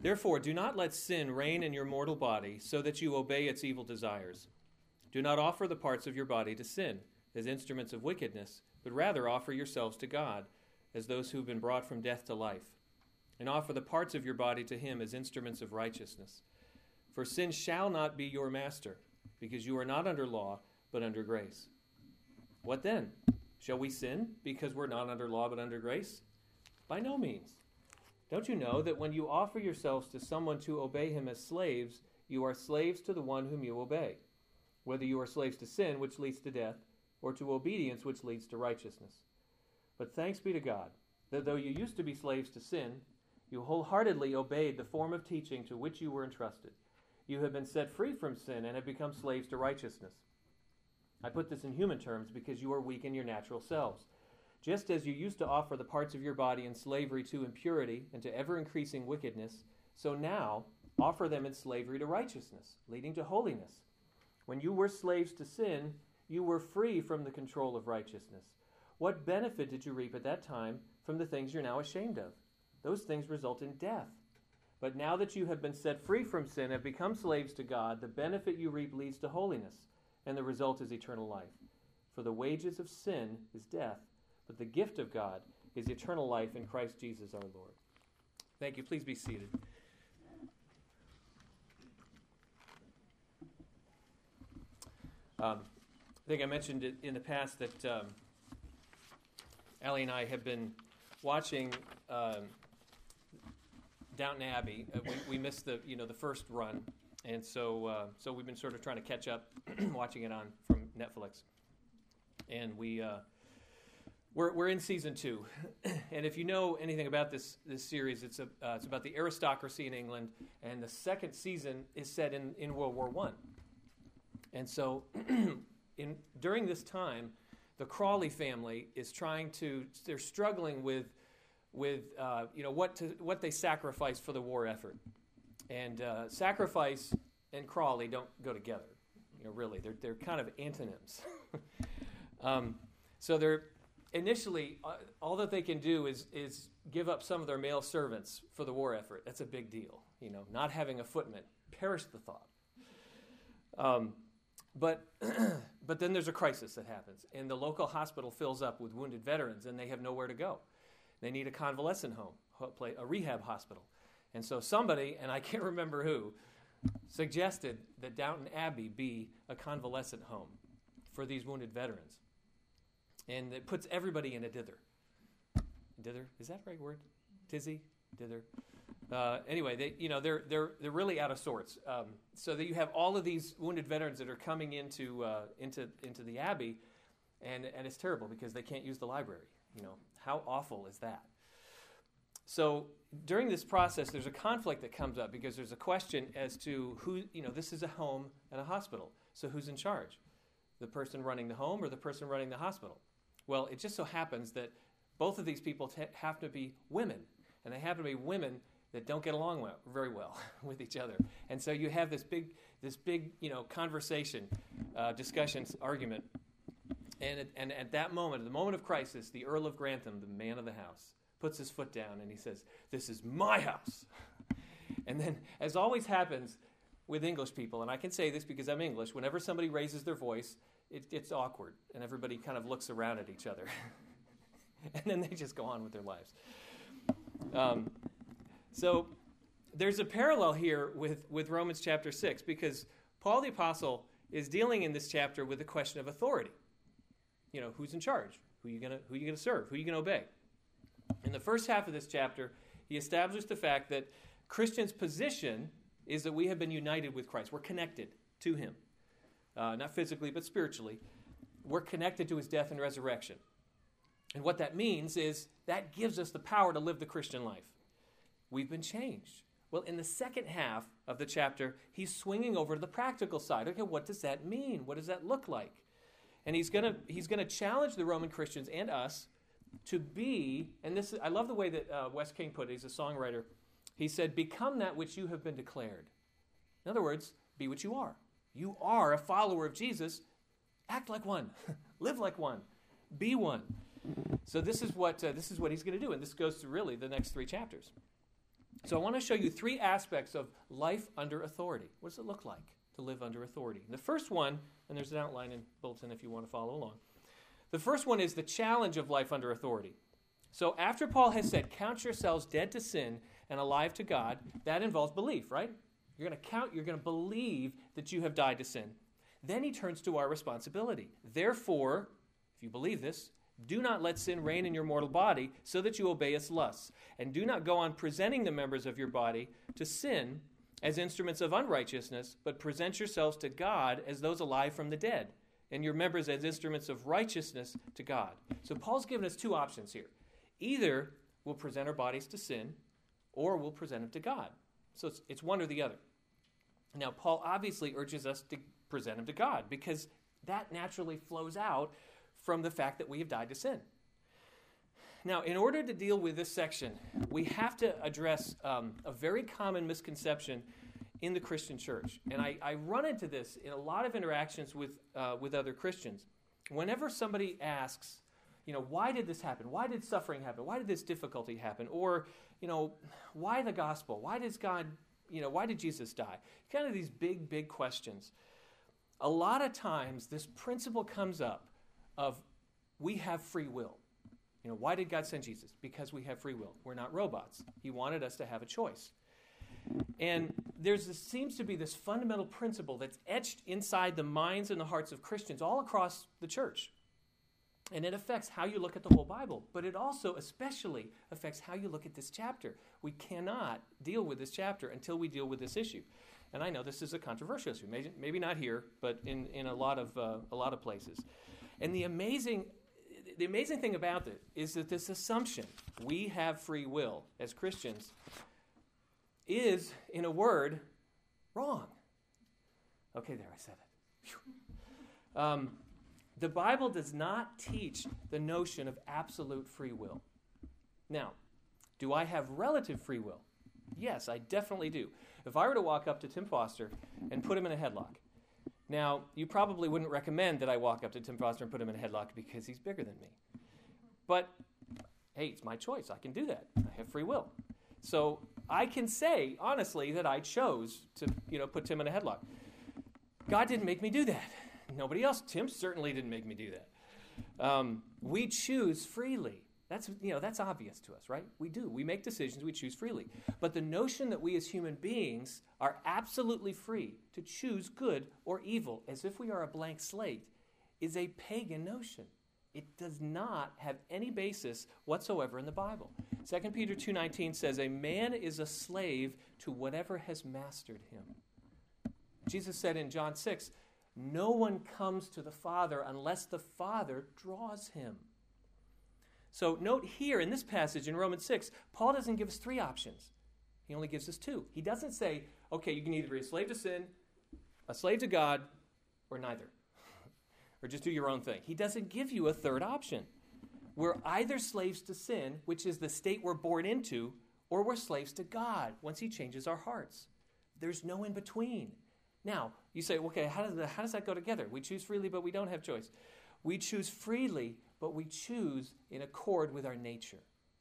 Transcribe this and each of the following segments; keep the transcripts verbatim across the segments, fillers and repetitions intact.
Therefore, do not let sin reign in your mortal body so that you obey its evil desires. Do not offer the parts of your body to sin as instruments of wickedness, but rather offer yourselves to God as those who have been brought from death to life, and offer the parts of your body to him as instruments of righteousness. For sin shall not be your master, because you are not under law, but under grace. What then? Shall we sin because we're not under law, but under grace? By no means. Don't you know that when you offer yourselves to someone to obey him as slaves, you are slaves to the one whom you obey, whether you are slaves to sin, which leads to death, or to obedience, which leads to righteousness. But thanks be to God, that though you used to be slaves to sin, you wholeheartedly obeyed the form of teaching to which you were entrusted. You have been set free from sin and have become slaves to righteousness. I put this in human terms because you are weak in your natural selves. Just as you used to offer the parts of your body in slavery to impurity and to ever-increasing wickedness, so now offer them in slavery to righteousness, leading to holiness. When you were slaves to sin, you were free from the control of righteousness. What benefit did you reap at that time from the things you're now ashamed of? Those things result in death. But now that you have been set free from sin and have become slaves to God, the benefit you reap leads to holiness, and the result is eternal life. For the wages of sin is death, but the gift of God is eternal life in Christ Jesus our Lord. Thank you. Please be seated. Um, I think I mentioned it in the past that um, Allie and I have been watching um, Downton Abbey. Uh, we, we missed the you know the first run, and so uh, so we've been sort of trying to catch up, watching it on from Netflix, and we. Uh, We're we're in season two, and if you know anything about this this series, it's a uh, it's about the aristocracy in England, and the second season is set in, in World War One, and so in during this time, the Crawley family is trying to they're struggling with with uh, you know what to what they sacrifice for the war effort, and uh, sacrifice and Crawley don't go together, you know really they're they're kind of antonyms, um, so they're. Initially, uh, all that they can do is is give up some of their male servants for the war effort. That's a big deal, you know. Not having a footman, perish the thought. Um, but but then there's a crisis that happens, and the local hospital fills up with wounded veterans, and they have nowhere to go. They need a convalescent home, a rehab hospital, and so somebody, and I can't remember who, suggested that Downton Abbey be a convalescent home for these wounded veterans. And it puts everybody in a dither. Dither, is that the right word? Tizzy, dither. Uh, anyway, they, you know, they're they're they're really out of sorts. Um, so that you have all of these wounded veterans that are coming into uh, into into the Abbey, and and it's terrible because they can't use the library. You know, how awful is that? So during this process, there's a conflict that comes up because there's a question as to who, you know, this is a home and a hospital. So who's in charge? The person running the home or the person running the hospital? Well, it just so happens that both of these people t- have to be women, and they happen to be women that don't get along well, very well with each other. And so you have this big, this big, you know, conversation, uh, discussions, argument. And at, and at that moment, at the moment of crisis, the Earl of Grantham, the man of the house, puts his foot down and he says, "This is my house." And then, as always happens with English people, and I can say this because I'm English, whenever somebody raises their voice, it, it's awkward, and everybody kind of looks around at each other. And then they just go on with their lives. Um, so there's a parallel here with, with Romans chapter six, because Paul the Apostle is dealing in this chapter with the question of authority. You know, who's in charge? Who are you gonna who are you gonna serve? Who are you gonna obey? In the first half of this chapter, he established the fact that Christians' position is that we have been united with Christ. We're connected to him. Uh, not physically, but spiritually. We're connected to his death and resurrection. And what that means is that gives us the power to live the Christian life. We've been changed. Well, in the second half of the chapter, he's swinging over to the practical side. Okay, what does that mean? What does that look like? And he's going to he's going to challenge the Roman Christians and us to be, and this is, I love the way that uh, Wes King put it. He's a songwriter. He said, "Become that which you have been declared." In other words, be what you are. You are a follower of Jesus. Act like one. Live like one. Be one. So this is what uh, this is what he's going to do, and this goes through really the next three chapters. So I want to show you three aspects of life under authority. What does it look like to live under authority? The first one, and there's an outline in bulletin if you want to follow along. The first one is the challenge of life under authority. So after Paul has said, count yourselves dead to sin and alive to God, that involves belief, right? You're going to count, you're going to believe that you have died to sin. Then he turns to our responsibility. Therefore, if you believe this, do not let sin reign in your mortal body so that you obey its lusts. And do not go on presenting the members of your body to sin as instruments of unrighteousness, but present yourselves to God as those alive from the dead, and your members as instruments of righteousness to God. So Paul's given us two options here. Either we'll present our bodies to sin, or we'll present them to God. So it's, it's one or the other. Now, Paul obviously urges us to present them to God, because that naturally flows out from the fact that we have died to sin. Now, in order to deal with this section, we have to address um, a very common misconception in the Christian church. And I, I run into this in a lot of interactions with, uh, with other Christians. Whenever somebody asks, you know, why did this happen? Why did suffering happen? Why did this difficulty happen? Or, you know, why the gospel? Why does God, you know, why did Jesus die? Kind of these big, big questions. A lot of times, this principle comes up of we have free will. You know, why did God send Jesus? Because we have free will. We're not robots. He wanted us to have a choice. And there's this, seems to be this fundamental principle that's etched inside the minds and the hearts of Christians all across the church. And it affects how you look at the whole Bible, but it also especially affects how you look at this chapter. We cannot deal with this chapter until we deal with this issue. And I know this is a controversial issue, maybe, maybe not here, but in, in a lot of uh, a lot of places. And the amazing, the amazing thing about it is that this assumption, we have free will as Christians, is, in a word, wrong. Okay, there, I said it. Um, the Bible does not teach the notion of absolute free will. Now, do I have relative free will? Yes, I definitely do. If I were to walk up to Tim Foster and put him in a headlock, now, you probably wouldn't recommend that I walk up to Tim Foster and put him in a headlock because he's bigger than me. But, hey, it's my choice. I can do that. I have free will. So I can say, honestly, that I chose to, you know, put Tim in a headlock. God didn't make me do that. Nobody else. Tim certainly didn't make me do that. Um, we choose freely. That's, you know, that's obvious to us, right? We do. We make decisions. We choose freely. But the notion that we as human beings are absolutely free to choose good or evil as if we are a blank slate is a pagan notion. It does not have any basis whatsoever in the Bible. Second Peter two nineteen says, a man is a slave to whatever has mastered him. Jesus said in John six, no one comes to the Father unless the Father draws him. So note here in this passage in Romans six, Paul doesn't give us three options. He only gives us two. He doesn't say, okay, you can either be a slave to sin, a slave to God, or neither. Or just do your own thing. He doesn't give you a third option. We're either slaves to sin, which is the state we're born into, or we're slaves to God once he changes our hearts. There's no in between. Now, you say, okay, how does that, how does that go together? We choose freely, but we don't have choice. We choose freely, but we choose in accord with our nature.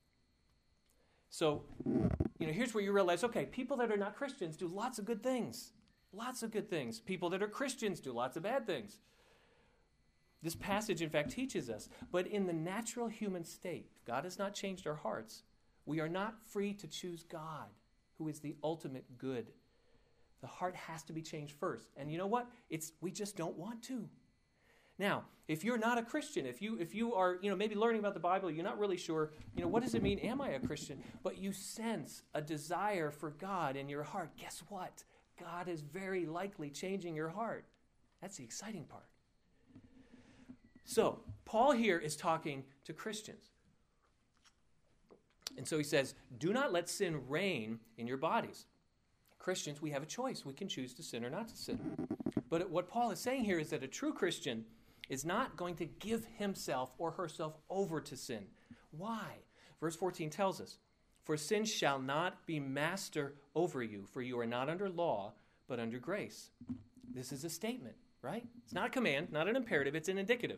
So, you know, here's where you realize, okay, people that are not Christians do lots of good things. Lots of good things. People that are Christians do lots of bad things. This passage, in fact, teaches us. But in the natural human state, if God has not changed our hearts, we are not free to choose God, who is the ultimate good. The heart has to be changed first. And you know what? It's we just don't want to. Now, if you're not a Christian, if you if you are, you know, maybe learning about the Bible, you're not really sure, you know, what does it mean, am I a Christian? But you sense a desire for God in your heart. Guess what? God is very likely changing your heart. That's the exciting part. So, Paul here is talking to Christians. And so he says, do not let sin reign in your bodies. Christians, we have a choice. We can choose to sin or not to sin. But what Paul is saying here is that a true Christian is not going to give himself or herself over to sin. Why? Verse fourteen tells us, for sin shall not be master over you, for you are not under law, but under grace. This is a statement, right? It's not a command, not an imperative, it's an indicative.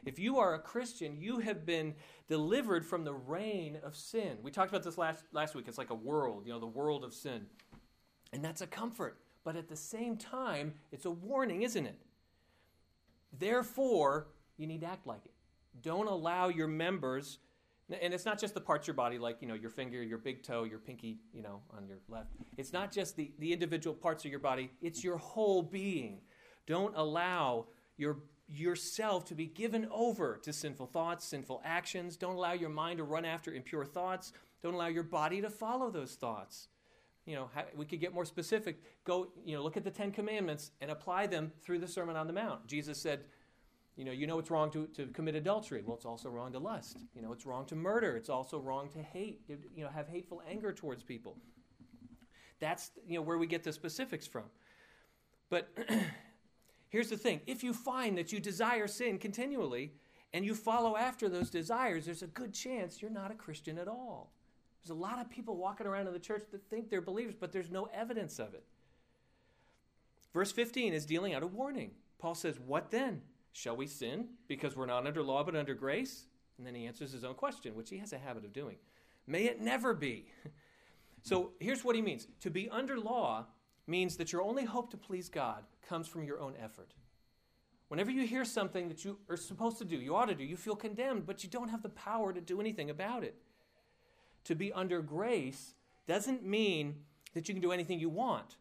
If you are a Christian, you have been delivered from the reign of sin. We talked about this last, last week. It's like a world, you know, the world of sin. And that's a comfort. But at the same time, it's a warning, isn't it? Therefore, you need to act like it. Don't allow your members, and it's not just the parts of your body, like, you know, your finger, your big toe, your pinky, you know, on your left. It's not just the, the individual parts of your body. It's your whole being. Don't allow your yourself to be given over to sinful thoughts, sinful actions. Don't allow your mind to run after impure thoughts. Don't allow your body to follow those thoughts. You know, we could get more specific. Go, you know, look at the Ten Commandments and apply them through the Sermon on the Mount. Jesus said, you know, you know it's wrong to, to commit adultery. Well, it's also wrong to lust. You know, it's wrong to murder. It's also wrong to hate, you know, have hateful anger towards people. That's, you know, where we get the specifics from. But here's the thing. If you find that you desire sin continually and you follow after those desires, there's a good chance you're not a Christian at all. There's a lot of people walking around in the church that think they're believers, but there's no evidence of it. Verse fifteen is dealing out a warning. Paul says, what then? Shall we sin because we're not under law but under grace? And then he answers his own question, which he has a habit of doing. May it never be. So here's what he means. To be under law means that your only hope to please God comes from your own effort. Whenever you hear something that you are supposed to do, you ought to do, you feel condemned, but you don't have the power to do anything about it. To be under grace doesn't mean that you can do anything you want.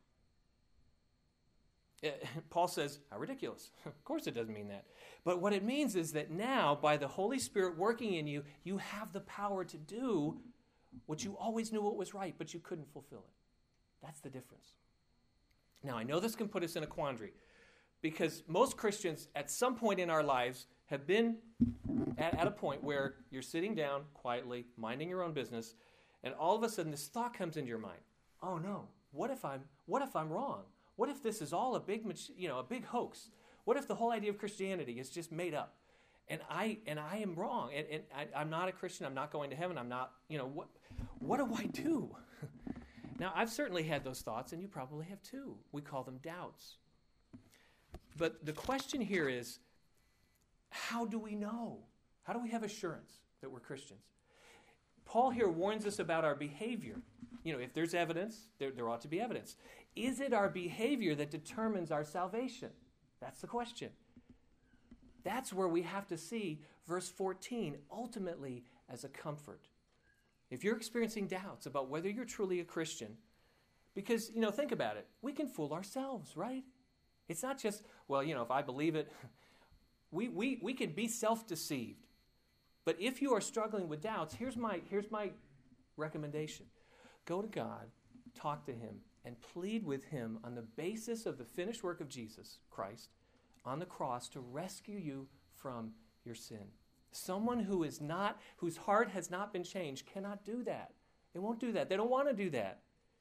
Paul says, how ridiculous. Of course it doesn't mean that. But what it means is that now, by the Holy Spirit working in you, you have the power to do what you always knew what was right, but you couldn't fulfill it. That's the difference. Now, I know this can put us in a quandary, because most Christians at some point in our lives have been at, at a point where you're sitting down quietly, minding your own business, and all of a sudden this thought comes into your mind. Oh no, what if I'm what if I'm wrong? What if this is all a big, you know, a big hoax? What if the whole idea of Christianity is just made up? And I and I am wrong, and, and I, I'm not a Christian. I'm not going to heaven. I'm not, you know, what what do I do? Now, I've certainly had those thoughts, and you probably have too. We call them doubts. But the question here is, how do we know? How do we have assurance that we're Christians? Paul here warns us about our behavior. You know, if there's evidence, there, there ought to be evidence. Is it our behavior that determines our salvation? That's the question. That's where we have to see verse fourteen ultimately as a comfort. If you're experiencing doubts about whether you're truly a Christian, because, you know, think about it. We can fool ourselves, right? It's not just, well, you know, if I believe it, we we we can be self-deceived. But if you are struggling with doubts, here's my here's my recommendation. Go to God, talk to him, and plead with him on the basis of the finished work of Jesus Christ on the cross to rescue you from your sin. Someone who is not, whose heart has not been changed cannot do that. They won't do that. They don't want to do that.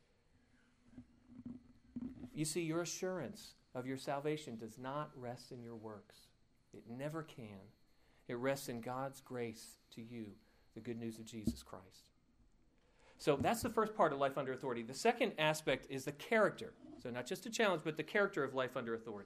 You see, your assurance of your salvation does not rest in your works. It never can. It rests in God's grace to you, the good news of Jesus Christ. So that's the first part of life under authority. The second aspect is the character. So not just a challenge, but the character of life under authority.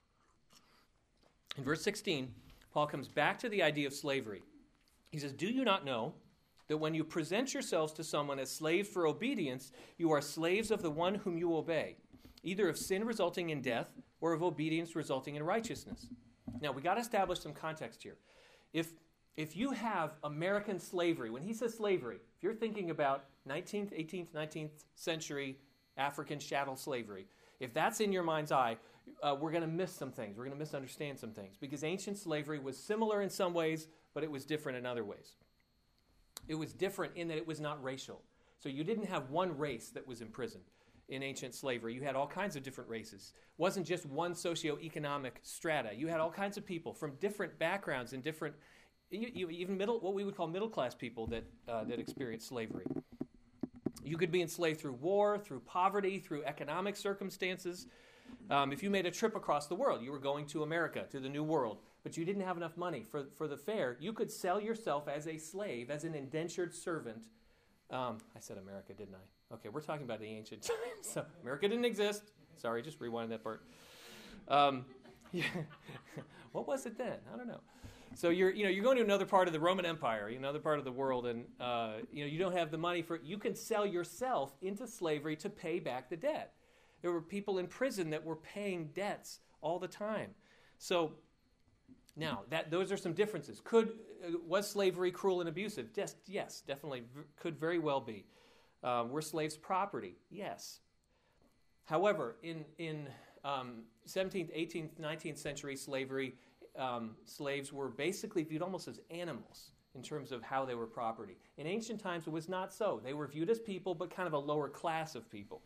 In verse sixteen, Paul comes back to the idea of slavery. He says, do you not know that when you present yourselves to someone as slaves for obedience, you are slaves of the one whom you obey, either of sin resulting in death or of obedience resulting in righteousness? Now, we got to establish some context here. If if you have American slavery, when he says slavery, if you're thinking about nineteenth, eighteenth, nineteenth century African chattel slavery, if that's in your mind's eye, uh, we're going to miss some things. We're going to misunderstand some things, because ancient slavery was similar in some ways, but it was different in other ways. It was different in that it was not racial. So you didn't have one race that was imprisoned in ancient slavery. You had all kinds of different races. It wasn't just one socioeconomic strata. You had all kinds of people from different backgrounds and different, you, you, even middle, what we would call middle-class people that uh, that experienced slavery. You could be enslaved through war, through poverty, through economic circumstances. Um, if you made a trip across the world, you were going to America, to the New World, but you didn't have enough money for, for the fare, you could sell yourself as a slave, as an indentured servant. Um, I said America, didn't I? Okay, we're talking about the ancient times. So America didn't exist. Sorry, just rewind that part. Um, yeah. What was it then? I don't know. So you're, you know, you're going to another part of the Roman Empire, another part of the world, and uh, you know, you don't have the money for it. You can sell yourself into slavery to pay back the debt. There were people in prison that were paying debts all the time. So now that those are some differences. Could uh, was slavery cruel and abusive? Yes, yes, definitely v- could very well be. Uh, were slaves property? Yes. However, in in um, seventeenth, eighteenth, nineteenth century slavery, um, slaves were basically viewed almost as animals in terms of how they were property. In ancient times, it was not so. They were viewed as people, but kind of a lower class of people.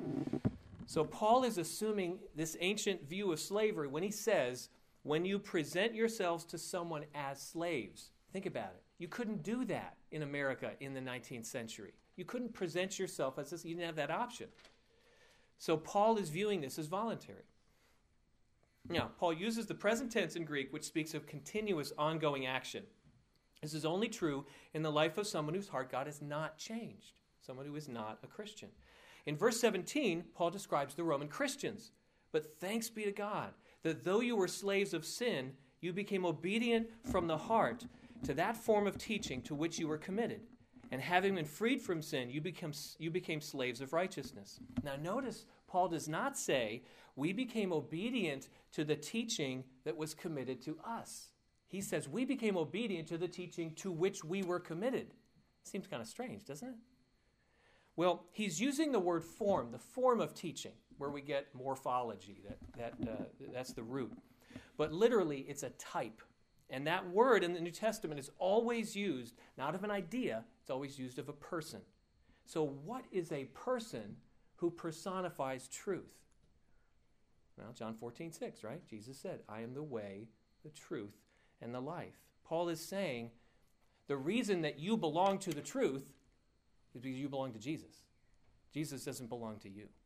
So Paul is assuming this ancient view of slavery when he says, when you present yourselves to someone as slaves. Think about it. You couldn't do that in America in the nineteenth century. You couldn't present yourself as this. You didn't have that option. So Paul is viewing this as voluntary. Now, Paul uses the present tense in Greek, which speaks of continuous, ongoing action. This is only true in the life of someone whose heart God has not changed, someone who is not a Christian. In verse seventeen, Paul describes the Roman Christians. But thanks be to God that though you were slaves of sin, you became obedient from the heart to that form of teaching to which you were committed. And having been freed from sin, you become, you became slaves of righteousness. Now notice, Paul does not say, we became obedient to the teaching that was committed to us. He says, we became obedient to the teaching to which we were committed. Seems kind of strange, doesn't it? Well, he's using the word form, the form of teaching, where we get morphology. That, that, uh, that's the root. But literally, it's a type. And that word in the New Testament is always used, not of an idea, it's always used of a person. So what is a person who personifies truth? Well, John fourteen six, right? Jesus said, I am the way, the truth, and the life. Paul is saying the reason that you belong to the truth is because you belong to Jesus. Jesus doesn't belong to you.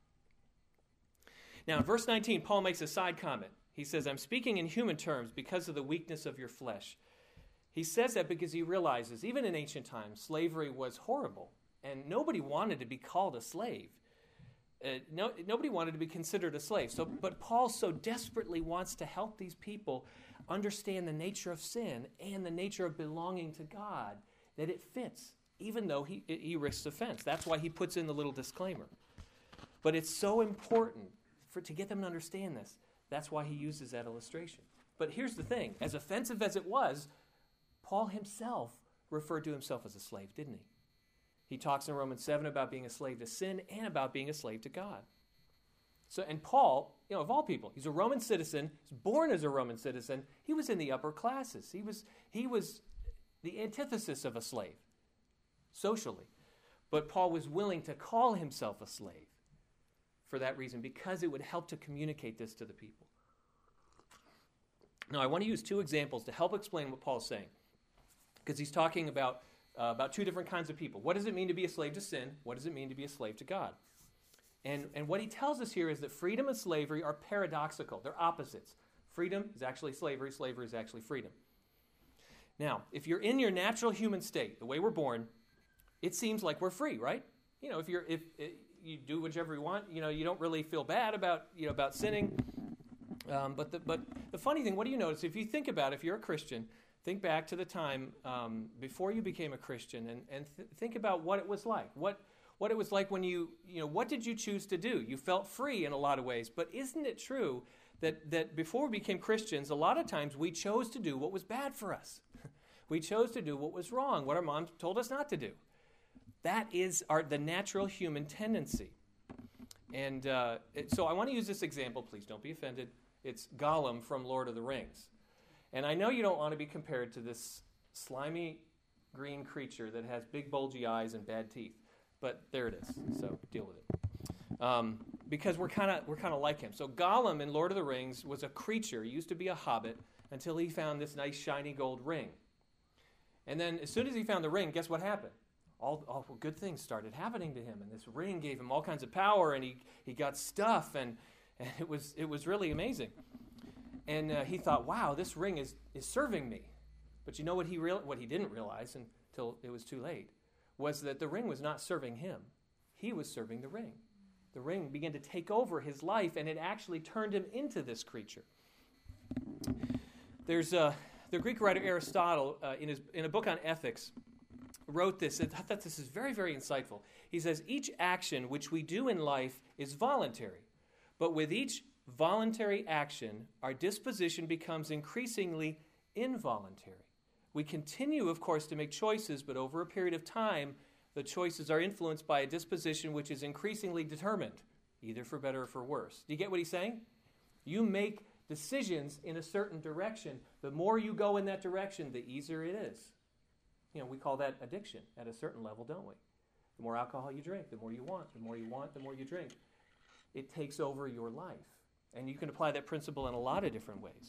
Now, in verse nineteen, Paul makes a side comment. He says, I'm speaking in human terms because of the weakness of your flesh. He says that because he realizes, even in ancient times, slavery was horrible, and nobody wanted to be called a slave. Uh, no, nobody wanted to be considered a slave. So, but Paul so desperately wants to help these people understand the nature of sin and the nature of belonging to God that it fits, even though he, he risks offense. That's why he puts in the little disclaimer. But it's so important for to get them to understand this. That's why he uses that illustration. But here's the thing. As offensive as it was, Paul himself referred to himself as a slave, didn't he? He talks in Romans seven about being a slave to sin and about being a slave to God. So, and Paul, you know, of all people, he's a Roman citizen. He's born as a Roman citizen. He was in the upper classes. He was, he was the antithesis of a slave, socially. But Paul was willing to call himself a slave for that reason, because it would help to communicate this to the people. Now, I want to use two examples to help explain what Paul's saying, because he's talking about, uh, about two different kinds of people. What does it mean to be a slave to sin? What does it mean to be a slave to God? And, and what he tells us here is that freedom and slavery are paradoxical. They're opposites. Freedom is actually slavery. Slavery is actually freedom. Now, if you're in your natural human state, the way we're born, it seems like we're free, right? You know, if you're if, if you do whichever you want, you know, you don't really feel bad about you know about sinning. Um, but the but the funny thing, what do you notice? If you think about it, if you're a Christian, think back to the time um, before you became a Christian, and and th- think about what it was like. What what it was like when you you know what did you choose to do? You felt free in a lot of ways, but isn't it true that that before we became Christians, a lot of times we chose to do what was bad for us. We chose to do what was wrong, what our moms told us not to do. That is our, the natural human tendency. And uh, it, so I want to use this example. Please don't be offended. It's Gollum from Lord of the Rings. And I know you don't want to be compared to this slimy green creature that has big bulgy eyes and bad teeth. But there it is. So deal with it. Um, because we're kind of we're kind of like him. So Gollum in Lord of the Rings was a creature. He used to be a hobbit until he found this nice shiny gold ring. And then as soon as he found the ring, guess what happened? All, all good things started happening to him, and this ring gave him all kinds of power, and he, he got stuff, and, and it was it was really amazing. And uh, he thought, wow, this ring is, is serving me. But you know what he real, what he didn't realize until it was too late was that the ring was not serving him. He was serving the ring. The ring began to take over his life, and it actually turned him into this creature. There's a the Greek writer Aristotle, uh, in his in a book on ethics, wrote this. I thought this is very, very insightful. He says, each action which we do in life is voluntary, but with each voluntary action, our disposition becomes increasingly involuntary. We continue, of course, to make choices, but over a period of time, the choices are influenced by a disposition which is increasingly determined, either for better or for worse. Do you get what he's saying? You make decisions in a certain direction. The more you go in that direction, the easier it is. You know, we call that addiction at a certain level, don't we? The more alcohol you drink, the more you want. The more you want, the more you drink. It takes over your life. And you can apply that principle in a lot of different ways.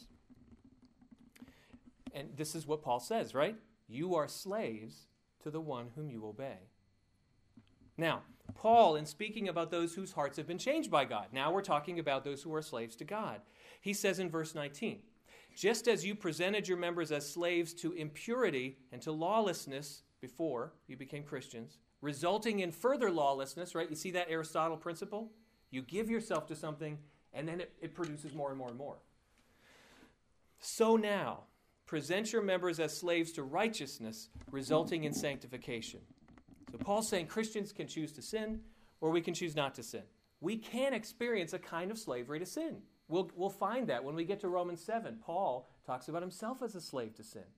And this is what Paul says, right? You are slaves to the one whom you obey. Now, Paul, in speaking about those whose hearts have been changed by God, now we're talking about those who are slaves to God. He says in verse nineteen, just as you presented your members as slaves to impurity and to lawlessness before you became Christians, resulting in further lawlessness, right? You see that Aristotle principle? You give yourself to something, and then it, it produces more and more and more. So now, present your members as slaves to righteousness, resulting in sanctification. So Paul's saying Christians can choose to sin, or we can choose not to sin. We can experience a kind of slavery to sin. We'll, we'll find that when we get to Romans seven. Paul talks about himself as a slave to sin.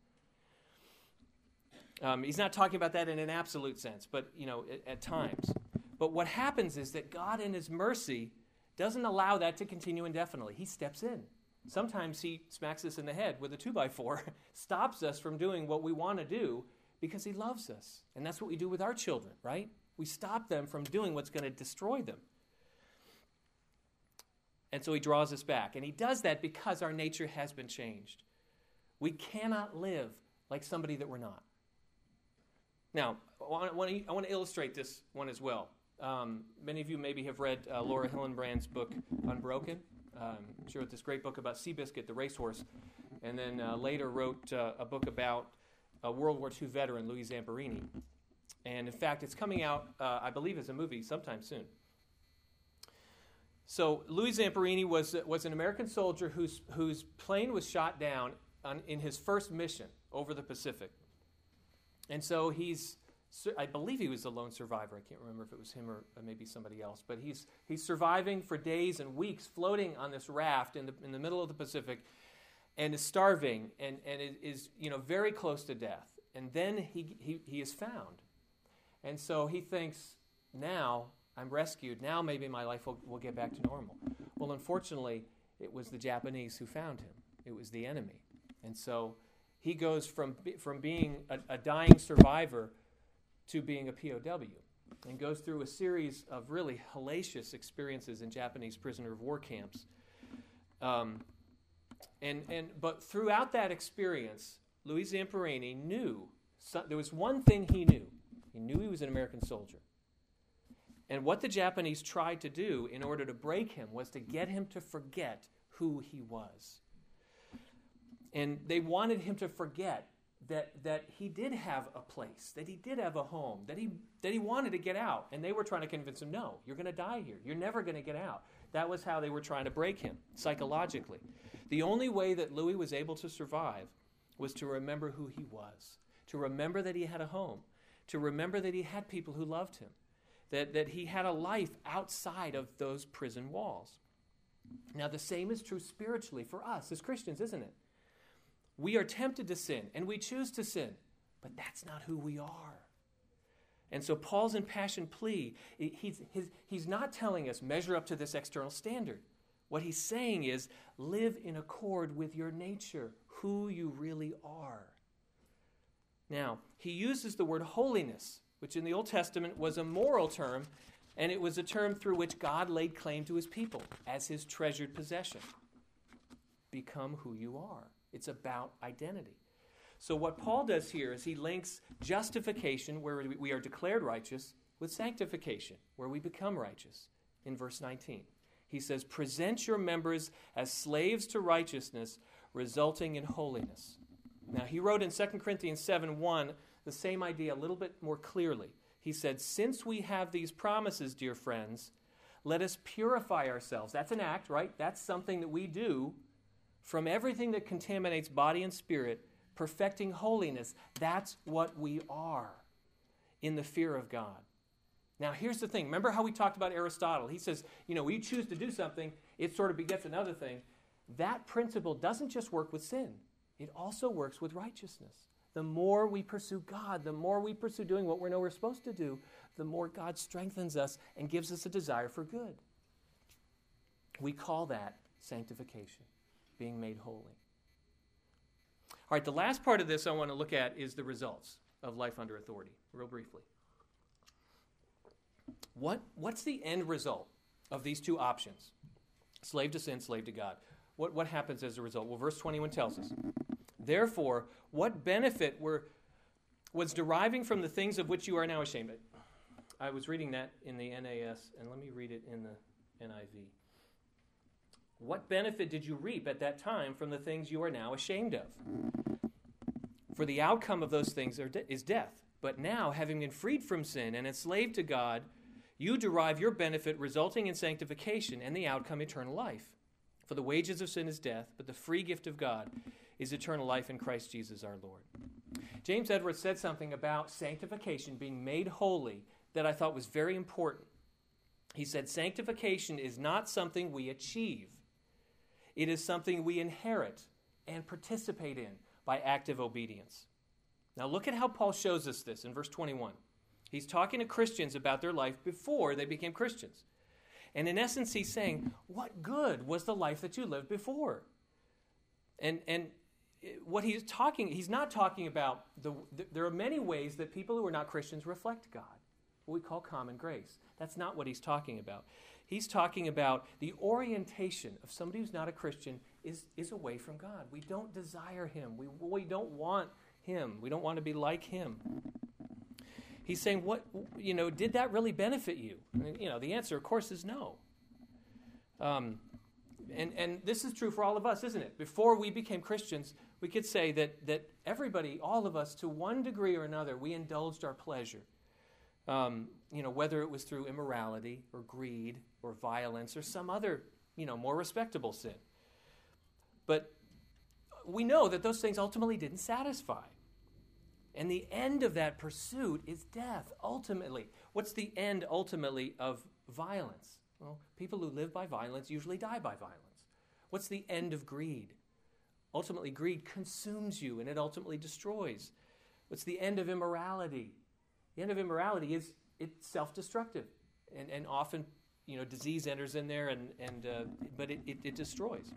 Um, he's not talking about that in an absolute sense, but, you know, at, at times. But what happens is that God in his mercy doesn't allow that to continue indefinitely. He steps in. Sometimes he smacks us in the head with a two by four, stops us from doing what we want to do because he loves us. And that's what we do with our children, right? We stop them from doing what's going to destroy them. And so he draws us back. And he does that because our nature has been changed. We cannot live like somebody that we're not. Now, I want to, I want to illustrate this one as well. Um, many of you maybe have read uh, Laura Hillenbrand's book, Unbroken. Um, she wrote this great book about Seabiscuit, the racehorse, and then uh, later wrote uh, a book about a World War Two veteran, Louis Zamperini. And in fact, it's coming out, uh, I believe, as a movie sometime soon. So Louis Zamperini was was an American soldier whose whose plane was shot down on, in his first mission over the Pacific. And so he's, I believe he was the lone survivor. I can't remember if it was him or maybe somebody else. But he's he's surviving for days and weeks, floating on this raft in the in the middle of the Pacific, and is starving and and is you know very close to death. And then he he he is found, and so he thinks, now I'm rescued. Now maybe my life will, will get back to normal. Well, unfortunately, it was the Japanese who found him. It was the enemy. And so he goes from from being a, a dying survivor to being a P O W and goes through a series of really hellacious experiences in Japanese prisoner of war camps. Um, and and but throughout that experience, Louis Zamperini knew, so, there was one thing he knew. He knew he was an American soldier. And what the Japanese tried to do in order to break him was to get him to forget who he was. And they wanted him to forget that that he did have a place, that he did have a home, that he that he wanted to get out. And they were trying to convince him, no, you're going to die here. You're never going to get out. That was how they were trying to break him, psychologically. The only way that Louis was able to survive was to remember who he was, to remember that he had a home, to remember that he had people who loved him, that, that he had a life outside of those prison walls. Now, the same is true spiritually for us as Christians, isn't it? We are tempted to sin, and we choose to sin, but that's not who we are. And so Paul's impassioned plea, he's, his, he's not telling us measure up to this external standard. What he's saying is live in accord with your nature, who you really are. Now, he uses the word holiness, which in the Old Testament was a moral term, and it was a term through which God laid claim to his people as his treasured possession. Become who you are. It's about identity. So what Paul does here is he links justification, where we are declared righteous, with sanctification, where we become righteous, in verse nineteen. He says, present your members as slaves to righteousness, resulting in holiness. Now, he wrote in Second Corinthians seven one the same idea a little bit more clearly. He said, since we have these promises, dear friends, let us purify ourselves. That's an act, right? That's something that we do from everything that contaminates body and spirit perfecting holiness. That's what we are in the fear of God. Now, here's the thing. Remember how we talked about Aristotle? He says, you know, when you choose to do something, it sort of begets another thing. That principle doesn't just work with sin. It also works with righteousness. The more we pursue God, the more we pursue doing what we know we're supposed to do, the more God strengthens us and gives us a desire for good. We call that sanctification, being made holy. All right, the last part of this I want to look at is the results of life under authority, real briefly. What, what's the end result of these two options? Slave to sin, slave to God. What, what happens as a result? Well, verse twenty-one tells us, therefore, what benefit were, was deriving from the things of which you are now ashamed? I was reading that in the N A S, and let me read it in the N I V. What benefit did you reap at that time from the things you are now ashamed of? For the outcome of those things are de- is death. But now, having been freed from sin and enslaved to God, you derive your benefit resulting in sanctification and the outcome eternal life. For the wages of sin is death, but the free gift of God is eternal life in Christ Jesus our Lord. James Edwards said something about sanctification, being made holy, that I thought was very important. He said, sanctification is not something we achieve. It is something we inherit and participate in by active obedience. Now look at how Paul shows us this in verse twenty-one. He's talking to Christians about their life before they became Christians. And in essence, he's saying, what good was the life that you lived before? And and what he's talking, he's not talking about, the, the there are many ways that people who are not Christians reflect God, what we call common grace. That's not what he's talking about. He's talking about the orientation of somebody who's not a Christian is, is away from God. We don't desire him. We, we don't want him. We don't want to be like him. He's saying, what, you know, did that really benefit you? And, you know, the answer, of course, is no. Um, and, and this is true for all of us, isn't it? Before we became Christians, we could say that, that everybody, all of us, to one degree or another, we indulged our pleasure. Um, you know, whether it was through immorality or greed or violence or some other, you know, more respectable sin. But we know that those things ultimately didn't satisfy. And the end of that pursuit is death, ultimately. What's the end, ultimately, of violence? Well, people who live by violence usually die by violence. What's the end of greed? Ultimately, greed consumes you, and it ultimately destroys. What's the end of immorality? The end of immorality is it's self-destructive. And, and often, you know, disease enters in there, and, and uh, but it, it, it destroys.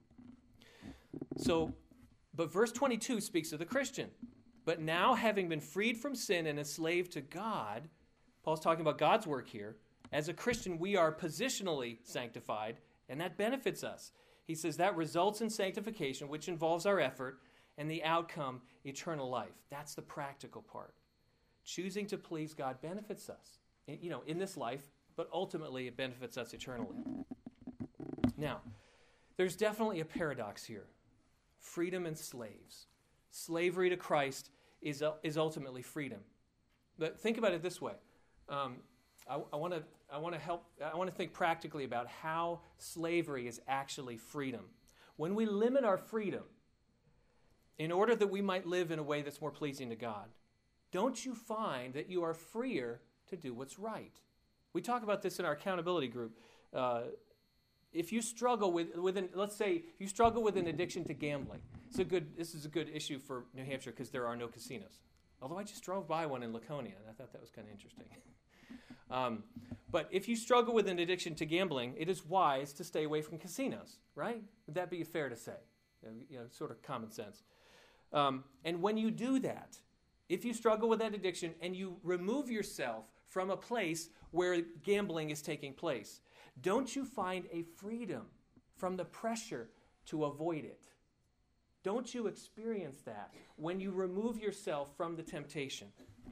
So, but verse twenty-two speaks of the Christian. But now, having been freed from sin and enslaved to God, Paul's talking about God's work here. As a Christian, we are positionally sanctified, and that benefits us. He says that results in sanctification, which involves our effort, and the outcome, eternal life. That's the practical part. Choosing to please God benefits us, you know, in this life, but ultimately it benefits us eternally. Now, there's definitely a paradox here. Freedom and slaves. Slavery to Christ is, uh, is ultimately freedom. But think about it this way. Um, I want to I want to help. I want to think practically about how slavery is actually freedom. When we limit our freedom in order that we might live in a way that's more pleasing to God, don't you find that you are freer to do what's right? We talk about this in our accountability group. Uh, if you struggle with, with an, let's say, if you struggle with an addiction to gambling, it's a good. This is a good issue for New Hampshire because there are no casinos. Although I just drove by one in Laconia, and I thought that was kind of interesting. um, but if you struggle with an addiction to gambling, it is wise to stay away from casinos, right? Would that be fair to say? You know, sort of common sense. Um, and when you do that, if you struggle with that addiction and you remove yourself from a place where gambling is taking place, don't you find a freedom from the pressure to avoid it? Don't you experience that when you remove yourself from the temptation?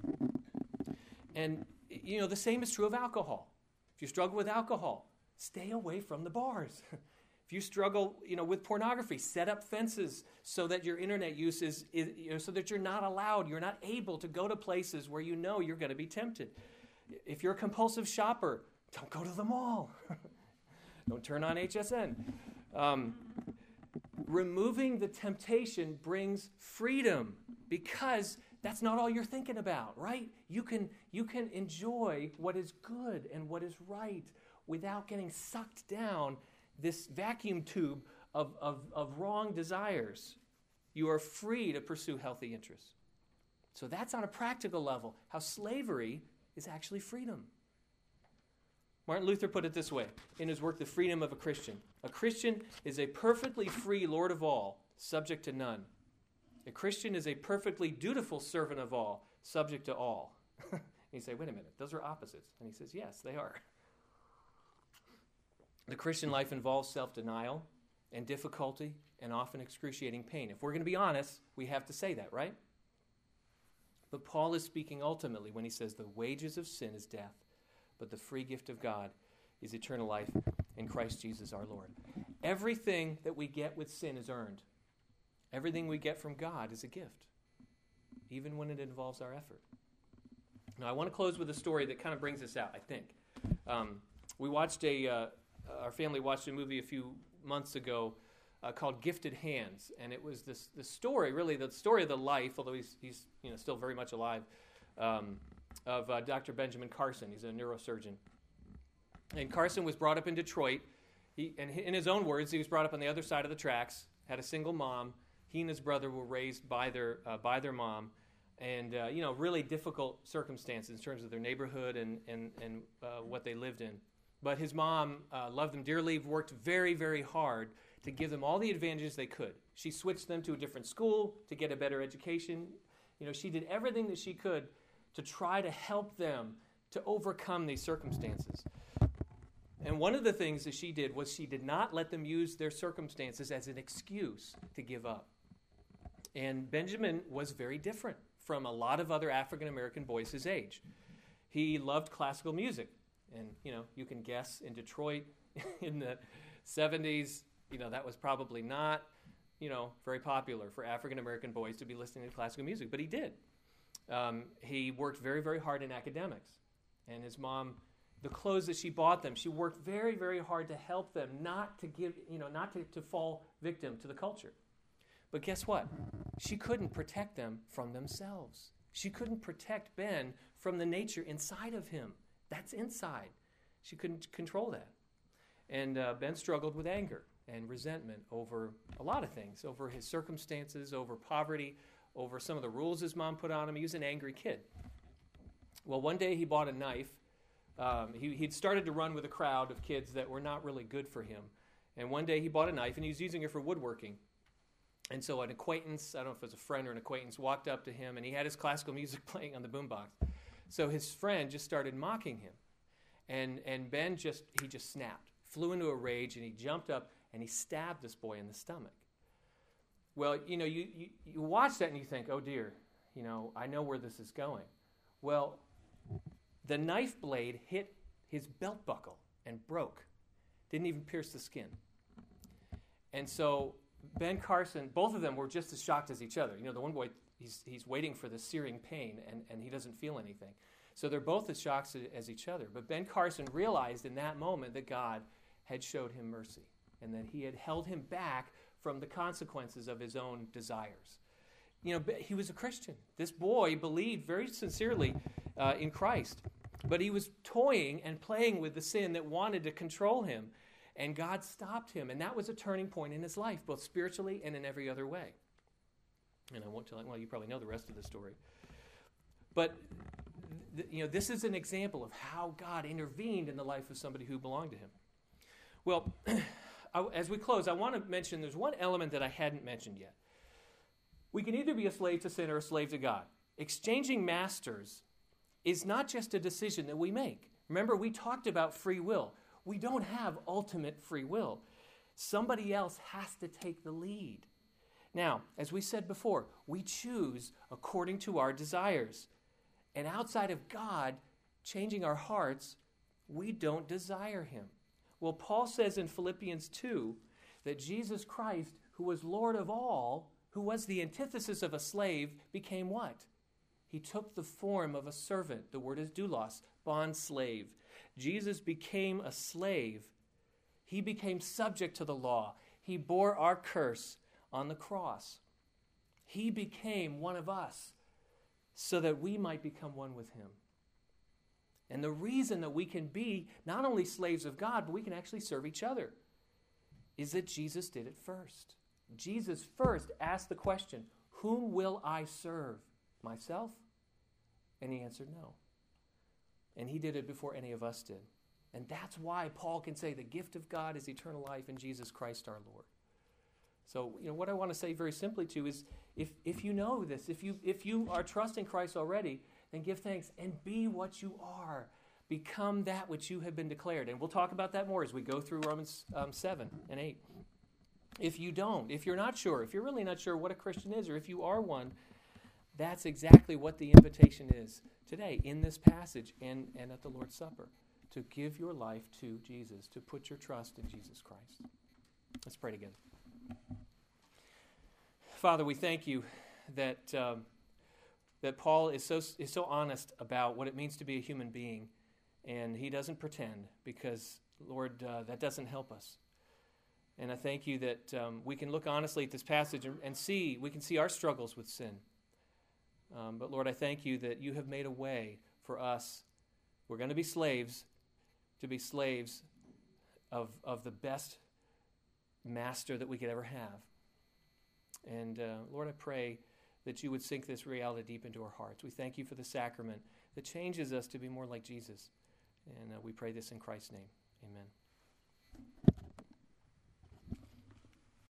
And, you know, the same is true of alcohol. If you struggle with alcohol, stay away from the bars. If you struggle, you know, with pornography, set up fences so that your internet use is, is you know, so that you're not allowed, you're not able to go to places where you know you're going to be tempted. If you're a compulsive shopper, don't go to the mall. Don't turn on H S N. Um, removing the temptation brings freedom, because that's not all you're thinking about, right? You can, you can enjoy what is good and what is right without getting sucked down this vacuum tube of, of, of wrong desires. You are free to pursue healthy interests. So that's on a practical level, how slavery is actually freedom. Martin Luther put it this way in his work, The Freedom of a Christian. A Christian is a perfectly free Lord of all, subject to none. A Christian is a perfectly dutiful servant of all, subject to all. And you say, wait a minute, those are opposites. And he says, yes, they are. The Christian life involves self-denial and difficulty and often excruciating pain. If we're going to be honest, we have to say that, right? But Paul is speaking ultimately when he says the wages of sin is death, but the free gift of God is eternal life in Christ Jesus our Lord. Everything that we get with sin is earned. Everything we get from God is a gift, even when it involves our effort. Now, I want to close with a story that kind of brings this out, I think. Um, we watched a, uh, our family watched a movie a few months ago uh, called Gifted Hands, and it was this the story, really the story of the life, although he's, he's you know, still very much alive, um, of uh, Doctor Benjamin Carson. He's a neurosurgeon. And Carson was brought up in Detroit. He, and in his own words, he was brought up on the other side of the tracks, had a single mom. He and his brother were raised by their uh, by their mom, and uh, you know, really difficult circumstances in terms of their neighborhood and and and uh, what they lived in. But his mom uh, loved them dearly, worked very, very hard to give them all the advantages they could. She switched them to a different school to get a better education. You know, she did everything that she could to try to help them to overcome these circumstances. And one of the things that she did was she did not let them use their circumstances as an excuse to give up. And Benjamin was very different from a lot of other African-American boys his age. He loved classical music. And, you know, you can guess in Detroit in the seventies, you know, that was probably not, you know, very popular for African-American boys to be listening to classical music. But he did. Um, he worked very, very hard in academics. And his mom, the clothes that she bought them, she worked very, very hard to help them not to give, you know, not to, to fall victim to the culture. But guess what? She couldn't protect them from themselves. She couldn't protect Ben from the nature inside of him. That's inside. She couldn't control that. And uh, Ben struggled with anger and resentment over a lot of things, over his circumstances, over poverty, over some of the rules his mom put on him. He was an angry kid. Well, one day he bought a knife. Um, he, he'd started to run with a crowd of kids that were not really good for him. And one day he bought a knife, and he was using it for woodworking. And so an acquaintance, I don't know if it was a friend or an acquaintance, walked up to him, and he had his classical music playing on the boombox. So his friend just started mocking him. And and Ben just, he just snapped, flew into a rage, and he jumped up, and he stabbed this boy in the stomach. Well, you know, you, you, you watch that, and you think, oh, dear, you know, I know where this is going. Well, the knife blade hit his belt buckle and broke. Didn't even pierce the skin. And so Ben Carson, both of them were just as shocked as each other. You know, the one boy, he's he's waiting for the searing pain, and, and he doesn't feel anything. So they're both as shocked as, as each other. But Ben Carson realized in that moment that God had showed him mercy, and that he had held him back from the consequences of his own desires. You know, he was a Christian. This boy believed very sincerely uh, in Christ, but he was toying and playing with the sin that wanted to control him. And God stopped him, and that was a turning point in his life, both spiritually and in every other way. And I won't tell you, well, you probably know the rest of the story. But, th- you know, this is an example of how God intervened in the life of somebody who belonged to him. Well, I, as we close, I want to mention there's one element that I hadn't mentioned yet. We can either be a slave to sin or a slave to God. Exchanging masters is not just a decision that we make. Remember, we talked about free will. We don't have ultimate free will. Somebody else has to take the lead. Now, as we said before, we choose according to our desires. And outside of God changing our hearts, we don't desire him. Well, Paul says in Philippians two that Jesus Christ, who was Lord of all, who was the antithesis of a slave, became what? He took the form of a servant. The word is doulos, bond slave. Jesus became a slave. He became subject to the law. He bore our curse on the cross. He became one of us so that we might become one with him. And the reason that we can be not only slaves of God, but we can actually serve each other, is that Jesus did it first. Jesus first asked the question, whom will I serve? Myself? And he answered no. And he did it before any of us did. And that's why Paul can say the gift of God is eternal life in Jesus Christ our Lord. So, you know, what I want to say very simply to you is, if, if you know this, if you if you are trusting Christ already, then give thanks and be what you are. Become that which you have been declared. And we'll talk about that more as we go through Romans um, seven and eight. If you don't, if you're not sure, if you're really not sure what a Christian is, or if you are one, that's exactly what the invitation is today in this passage and, and at the Lord's Supper, to give your life to Jesus, to put your trust in Jesus Christ. Let's pray together. Father, we thank you that um, that Paul is so is so honest about what it means to be a human being, and he doesn't pretend, because, Lord, uh, that doesn't help us. And I thank you that um, we can look honestly at this passage and, and see, we can see our struggles with sin. Um, but Lord, I thank you that you have made a way for us. We're going to be slaves, to be slaves of, of the best master that we could ever have. And uh, Lord, I pray that you would sink this reality deep into our hearts. We thank you for the sacrament that changes us to be more like Jesus. And uh, we pray this in Christ's name. Amen.